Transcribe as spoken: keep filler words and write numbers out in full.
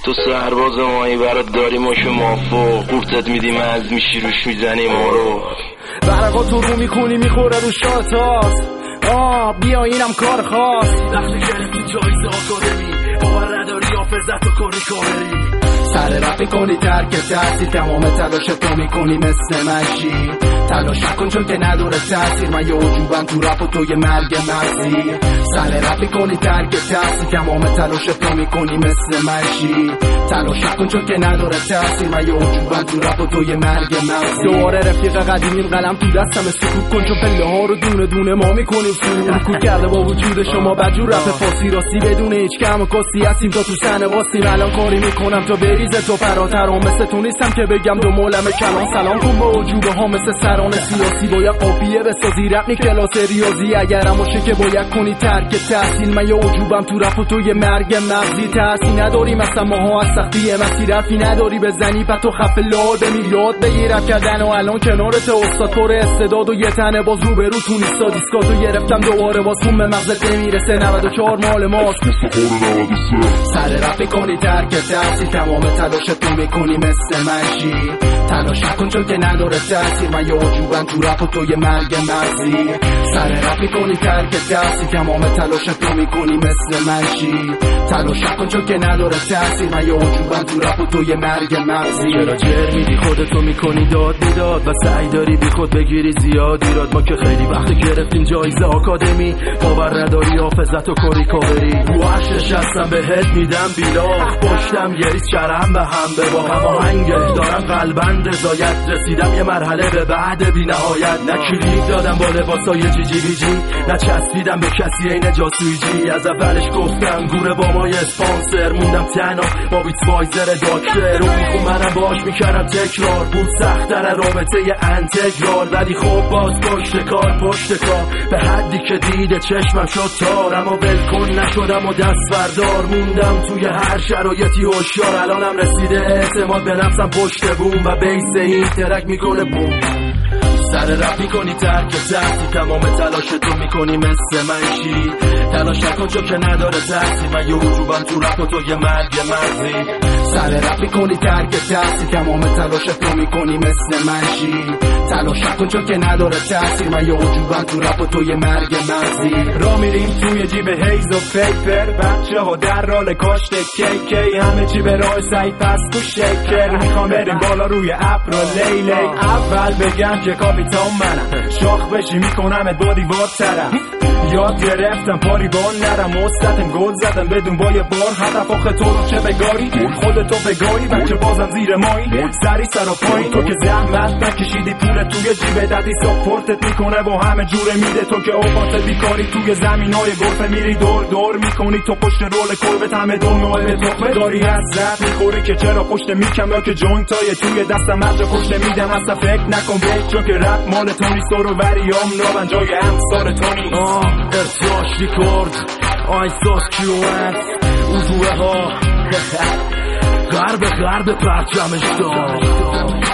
تو سرباز مایی برات داریم ماشو مافو قورتت میدیم از میشی روش میزنی ما رو برقا تو رو میکنی میخوره رو شاتات آه بیا اینم کار خاص وقتی گرفتی جایزه آکادمی باور نداری حافظت و کاری کامری سر رفت میکنی ترک تحصیل تمام تلاش تو میکنی مثل مشی تلاش نکن چون که نداره تاثیر من یه عجوبم تو رپ و تو یه مرگ مغزی سر رفت میکنی ترک تحصیل تمام تلاش تو میکنی مثل مشی تلاش نکن چون که نداره تاثیر من یه عجوبم تو رپ و تو یه مرگ مغزی دوباره رفیق قدیمیم قلم تو دستم سکوت کن چون پله ها رو دونه دونه ما میکنیم سو رکود کرده با وجود شما بدجور رپ فارسی راستی بدون هیچ کم و کاستی هستیم تا تو صحنه واسیم الان کاری میکنم تا بریزه تو فراتر و مثل تو نیستم که بگم دو مولم کلام سلام کن با عجوبه ها مثل سران سیاسی باید قافیه بسازی رپ نی کلاس ریاضی اگرم باشه که باید کنی ترک تحصیل من یه عجوبم تو رپ و تو یه مرگ مغزی تحصیل نداری مثلا ماها از سختی مسیر حرفی نداری بزنی پس تو خفه لاد بمیر یاد بگیر رپ کردن و الان کنارت استاد پر استعداد و یه تنه باز رو به رو تو نیستا دیسکاتو گرفتم دوباره باز خون به مغزت نمیرسه نود و چهار مال ماست سر رپ کنی ترک تحصیل تمام تلاش تو میکنی مثل منشی تلاش نکن چون که نداره تاثیر من یه عجوبم تو رپ و تو یه مرگ مغزی سر رپ میکنی ترک تحصیل تمام تلاش تو میکنی مثل منشی تلاش نکن چون که نداره تاثیر من یه عجوبم تو رپ و تو یه مرگ مغزی چرا جر میدی خودتو میکنی داد بیداد و سعی داری بی خود بگیری زیاد ایراد ما که خیلی وقت گرفتیم جایزه آکادمی باور نداری حافظت و کاری کاوری رو عرش نشستم بهت میدم بیلاخ پشتم یه ریز شرم به هم به با هماهنگه دارم قلبن رضایت رسیدم یه مرحله به بعد بی نهایت نه کلیک دادم با لباسای جی جی بی جی نه چسبیدم به کسی این جاسویجی از اولش گفتم گوره با ما اسپانسر موندم تنها با بیت وایزر داکتر رو میخون منم باش میکردم تکرار بود سخت‌تر رابطه انتگرال ولی خب باز پشت کار پشت کار به حدی که دیده چشمم شد تار اما ولکن نشدم و دست بردار موندم توی هر شرایطی هوشیار الانم رسیده اعتماد به نفسم پشت بوم و بیس این ترک میکنه بوم سر رپ میکنی ترک تحصیل تمام تلاش تو میکنی مثل منشی تلاش نکن چون که نداره تاثیر من یه عجوبم تو رپ و تو یه مرگ مغزی سر رپ میکنی ترک تحصیل تمام تلاش تو میکنی مثل منشی تلاش نکن چون که نداره تاثیر من یه عجوبم تو رپ و تو یه مرگ مغزی را میریم توی جیب هیز و پیپر بچه ها در رال کاشت کیکی همه چی به راه سعی پس تو شکر میخوام بریم بالا روی ابر و لیلی اول بگم که کاپیتان منم شاخ بشی میکنم با دیوار طرف یاد گرفتم پاری بان نرم مستتم گل زدم بدون با یه بار هدف آخه تو رو چه بگاری خودتو بگاری بچه بازم زیر مایی سری سر و پایی تو که زحمت نکشیدی پول توی جیب دادی ساپورتت میکنه و همه جوره میده تو که اوقات بیکاری توی زمینای گلفه میری دور دور میکنی تو پشت رول کربت همه دنیا به تخمه داری از زد میخوری که چرا پشت میکم یا که جوینتای توی دستم از پشت میدم اصلا فکر نکن بهت چون که رپ مال تو نیست رو وریام نابن جای همسار تو نیست ارتاش ریکورد آیساس کیومت اوزوه ها غرب غرب پرچمش دار